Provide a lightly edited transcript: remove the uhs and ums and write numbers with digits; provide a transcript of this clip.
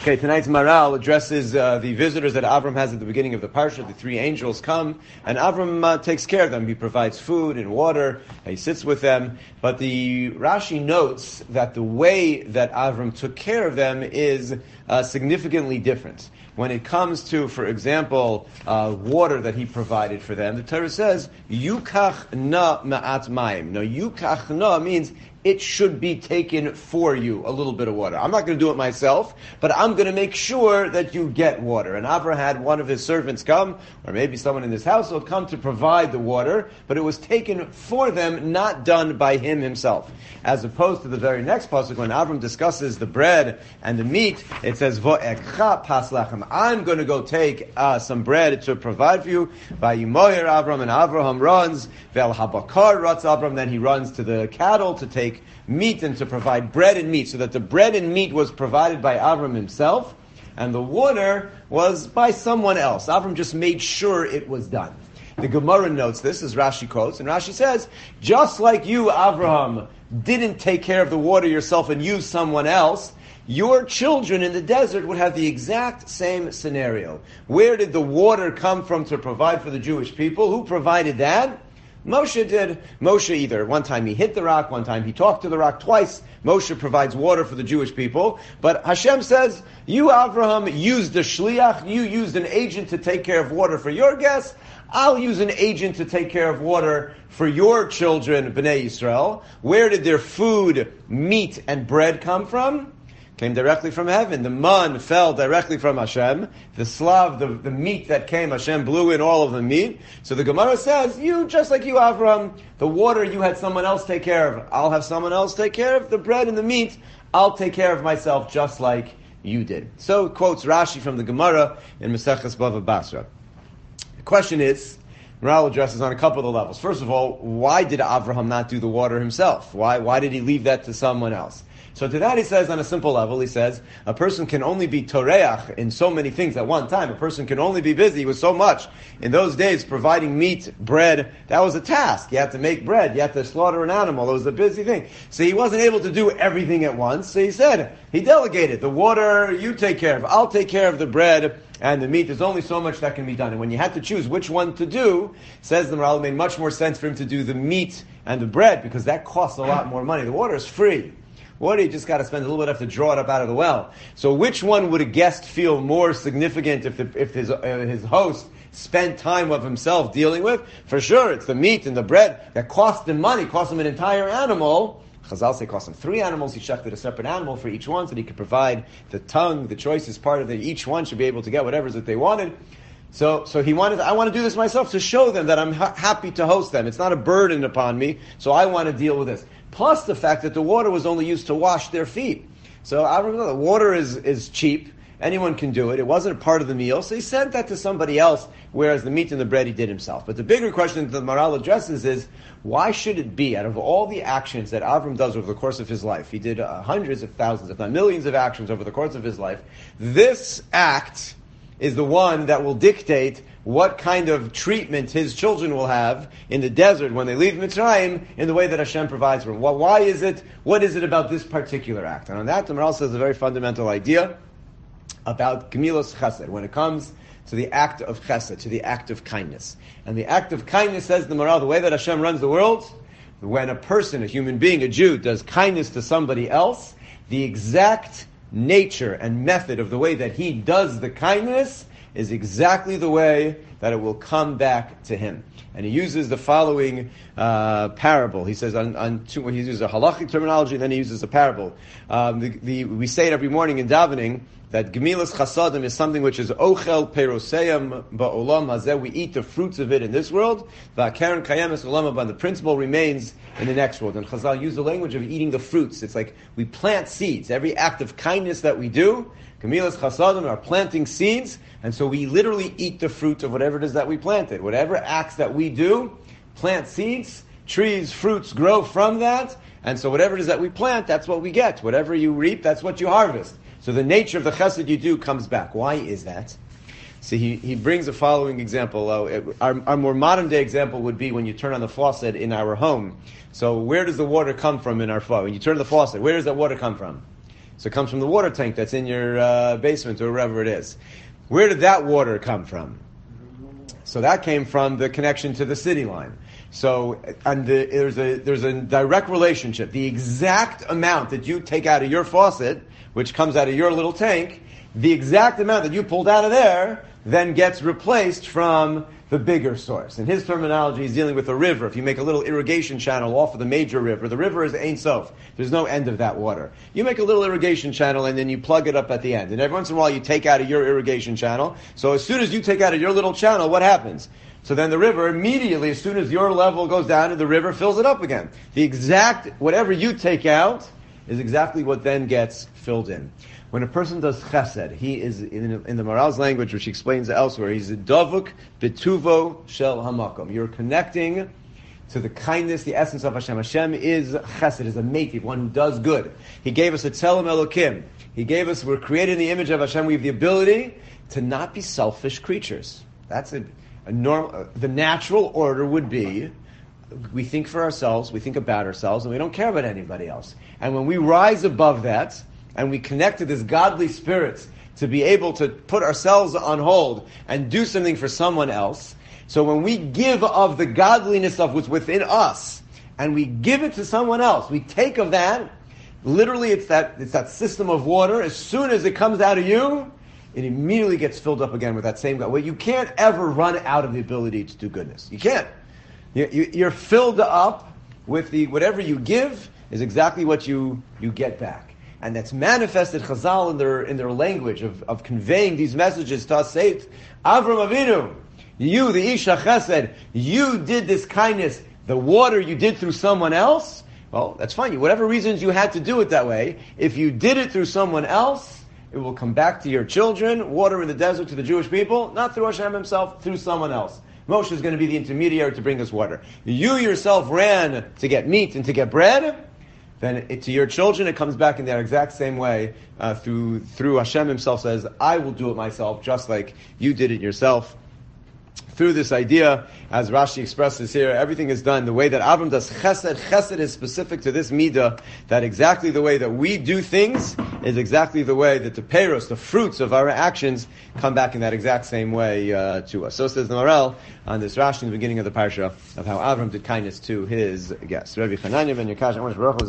Okay, tonight's Maral addresses the visitors that Avram has at the beginning of the parsha. The three angels come, and Avram takes care of them. He provides food and water. He sits with them. But the Rashi notes that the way that Avram took care of them is significantly different. When it comes to, for example, water that he provided for them, the Torah says, "Yukach na ma'at mayim." Now, yukach na means it should be taken for you, a little bit of water. I'm not going to do it myself, but I'm going to make sure that you get water. And Avram had one of his servants come, or maybe someone in his household come to provide the water, but it was taken for them, not done by him himself. As opposed to the very next pasuk, when Avram discusses the bread and the meat, it says, Vo'ekcha pas lechem. I'm going to go take some bread to provide for you. Vayimoyer Avram, and Avraham runs. Ve'el habakar ratz Avram, then he runs to the cattle to take meat and to provide bread and meat, so that the bread and meat was provided by Avram himself, and the water was by someone else. Avram just made sure it was done. The Gemara notes this, as Rashi quotes, and Rashi says, just like you, Avraham, didn't take care of the water yourself and use someone else, your children in the desert would have the exact same scenario. Where did the water come from to provide for the Jewish people? Who provided that? Moshe did. Moshe either one time he hit the rock, one time he talked to the rock, twice Moshe provides water for the Jewish people. But Hashem says, you, Avraham, used a shliach, you used an agent to take care of water for your guests. I'll use an agent to take care of water for your children, Bnei Yisrael. Where did their food, meat, and bread come from? Came directly from heaven. The man fell directly from Hashem. The slav, the meat that came, Hashem blew in all of the meat. So the Gemara says, you, just like you, Avram, the water you had someone else take care of. I'll have someone else take care of the bread and the meat. I'll take care of myself just like you did. So it quotes Rashi from the Gemara in Maseches Bava Basra. The question is, Maral addresses on a couple of the levels. First of all, why did Avraham not do the water himself? Why did he leave that to someone else? So to that he says, on a simple level, he says, a person can only be toreach in so many things at one time. A person can only be busy with so much. In those days, providing meat, bread, that was a task. You had to make bread. You had to slaughter an animal. It was a busy thing. So he wasn't able to do everything at once. So he said, he delegated. The water, you take care of. I'll take care of the bread and the meat. There's only so much that can be done. And when you had to choose which one to do, says the Maral, it made much more sense for him to do the meat and the bread, because that costs a lot more money. The water is free. Water, you just got to spend a little bit to draw it up out of the well. So which one would a guest feel more significant if his host spent time of himself dealing with? For sure, it's the meat and the bread that cost him money, cost him an entire animal. Chazal say cost him 3 animals. He shechted a separate animal for each one so that he could provide the tongue, the choicest part of it. Each one should be able to get whatever that they wanted. So he wanted, I want to do this myself to show them that I'm happy to host them. It's not a burden upon me, so I want to deal with this. Plus the fact that the water was only used to wash their feet. So I remember the water is cheap. Anyone can do it. It wasn't a part of the meal. So he sent that to somebody else, whereas the meat and the bread he did himself. But the bigger question that the Maral addresses is, why should it be, out of all the actions that Avram does over the course of his life, he did hundreds of thousands, if not millions of actions over the course of his life, this act is the one that will dictate what kind of treatment his children will have in the desert when they leave Mitzrayim in the way that Hashem provides for them. Well, why is it? What is it about this particular act? And on that, the Maral says a very fundamental idea about Gemilos Chesed, when it comes to the act of Chesed, to the act of kindness. And the act of kindness, says the Maral, the way that Hashem runs the world, when a person, a human being, a Jew, does kindness to somebody else, the exact nature and method of the way that he does the kindness is exactly the way that it will come back to him. And he uses the following parable. He says, he uses a halachic terminology, and then he uses a parable. We say it every morning in davening, that Gemilas Chasadim is something which is Ochel Peroseim Ba'olam Hazeh. We eat the fruits of it in this world. Va'karen Kayemes Olam Haba. The principle remains in the next world. And Chazal use the language of eating the fruits. It's like we plant seeds. Every act of kindness that we do, Gemilas Chasadim, are planting seeds. And so we literally eat the fruit of whatever it is that we planted. Whatever acts that we do, plant seeds, trees, fruits grow from that. And so whatever it is that we plant, that's what we get. Whatever you reap, that's what you harvest. So the nature of the chesed you do comes back. Why is that? See, he brings the following example. Our more modern day example would be when you turn on the faucet in our home. So where does the water come from in our faucet? When you turn the faucet, where does that water come from? So it comes from the water tank that's in your basement or wherever it is. Where did that water come from? So that came from the connection to the city line. So, and there's a direct relationship. The exact amount that you take out of your faucet, which comes out of your little tank, the exact amount that you pulled out of there then gets replaced from the bigger source. In his terminology, he's dealing with a river. If you make a little irrigation channel off of the major river, the river is Ein Sof. There's no end of that water. You make a little irrigation channel and then you plug it up at the end. And every once in a while you take out of your irrigation channel. So as soon as you take out of your little channel, what happens? So then the river immediately, as soon as your level goes down, the river fills it up again. The exact, whatever you take out is exactly what then gets filled in. When a person does chesed, he is, in the Maral's language, which he explains elsewhere, he's a davuk betuvo shel hamakom. You're connecting to the kindness, the essence of Hashem. Hashem is chesed, is a meitiv, one who does good. He gave us a tzelem elokim. He gave us, we're created in the image of Hashem. We have the ability to not be selfish creatures. That's a normal, the natural order would be, we think for ourselves, we think about ourselves, and we don't care about anybody else. And when we rise above that, and we connect to this godly spirit to be able to put ourselves on hold and do something for someone else. So when we give of the godliness of what's within us, and we give it to someone else, we take of that, literally it's that system of water. As soon as it comes out of you, it immediately gets filled up again with that same God. Well, you can't ever run out of the ability to do goodness. You can't. You're filled up with whatever you give is exactly what you get back. And that's manifested Chazal in their language of conveying these messages to us. Say, Avram Avinu, you, the Isha Chesed, you did this kindness. The water you did through someone else, well, that's fine. Whatever reasons you had to do it that way, if you did it through someone else, it will come back to your children, water in the desert to the Jewish people, not through Hashem himself, through someone else. Moshe is going to be the intermediary to bring us water. You yourself ran to get meat and to get bread, then to your children it comes back in that exact same way through Hashem himself says, I will do it myself, just like you did it yourself. Through this idea, as Rashi expresses here, everything is done the way that Avram does chesed. Chesed is specific to this midah, that exactly the way that we do things is exactly the way that the peiros, the fruits of our actions, come back in that exact same way to us. So says the Maral on this Rashi in the beginning of the parsha of how Avram did kindness to his guests. Rabbi Chananya ben Yakash,